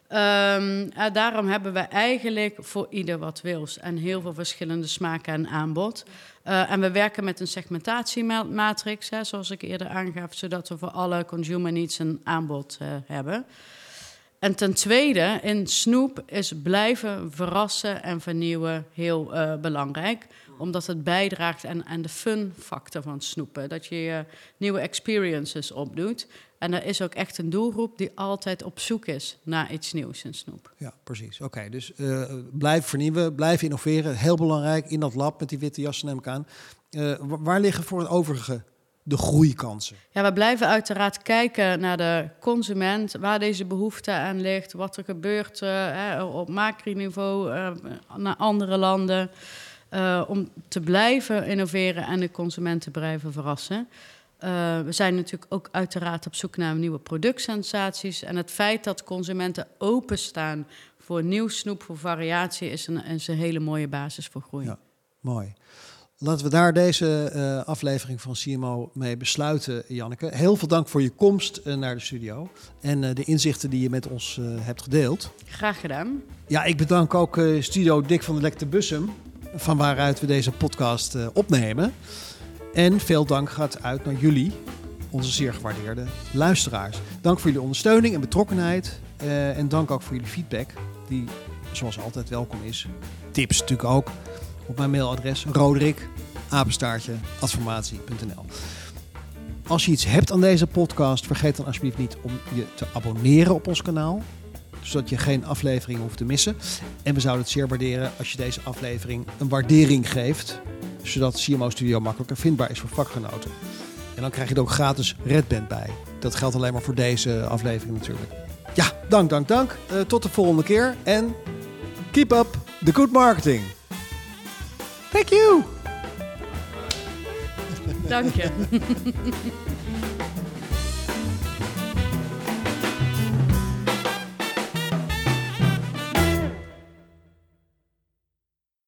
Um, uh, daarom hebben we eigenlijk voor ieder wat wils en heel veel verschillende smaken en aanbod. Uh, en we werken met een segmentatiematrix, hè, zoals ik eerder aangaf, zodat we voor alle consumer needs een aanbod uh, hebben. En ten tweede, in snoep is blijven verrassen en vernieuwen heel uh, belangrijk. Omdat het bijdraagt aan, aan de fun factor van snoepen. Dat je uh, nieuwe experiences opdoet. En er is ook echt een doelgroep die altijd op zoek is naar iets nieuws in snoep. Ja, precies. Oké, okay, dus uh, blijf vernieuwen, blijf innoveren. Heel belangrijk in dat lab met die witte jassen neem ik aan. Uh, waar liggen voor het overige de groeikansen? Ja, we blijven uiteraard kijken naar de consument, waar deze behoefte aan ligt, wat er gebeurt uh, hè, op macroniveau uh, naar andere landen. Uh, om te blijven innoveren en de consument te blijven verrassen. Uh, we zijn natuurlijk ook uiteraard op zoek naar nieuwe productsensaties. En het feit dat consumenten openstaan voor nieuw snoep, voor variatie, is een, is een hele mooie basis voor groei. Ja, mooi. Laten we daar deze uh, aflevering van C M O mee besluiten, Janneke. Heel veel dank voor je komst uh, naar de studio en uh, de inzichten die je met ons uh, hebt gedeeld. Graag gedaan. Ja, ik bedank ook uh, studio Dick van der Lek te Bussum, van waaruit we deze podcast uh, opnemen. En veel dank gaat uit naar jullie, onze zeer gewaardeerde luisteraars. Dank voor jullie ondersteuning en betrokkenheid. Uh, en dank ook voor jullie feedback, die zoals altijd welkom is. Tips natuurlijk ook. Op mijn mailadres roderick apenstaartje adformatie punt n l. Als je iets hebt aan deze podcast, vergeet dan alsjeblieft niet om je te abonneren op ons kanaal, zodat je geen aflevering hoeft te missen. En we zouden het zeer waarderen als je deze aflevering een waardering geeft, zodat C M O Studio makkelijker vindbaar is voor vakgenoten. En dan krijg je er ook gratis Redband bij. Dat geldt alleen maar voor deze aflevering natuurlijk. Ja, dank, dank, dank. Uh, tot de volgende keer en keep up the good marketing. Thank you. Dank je.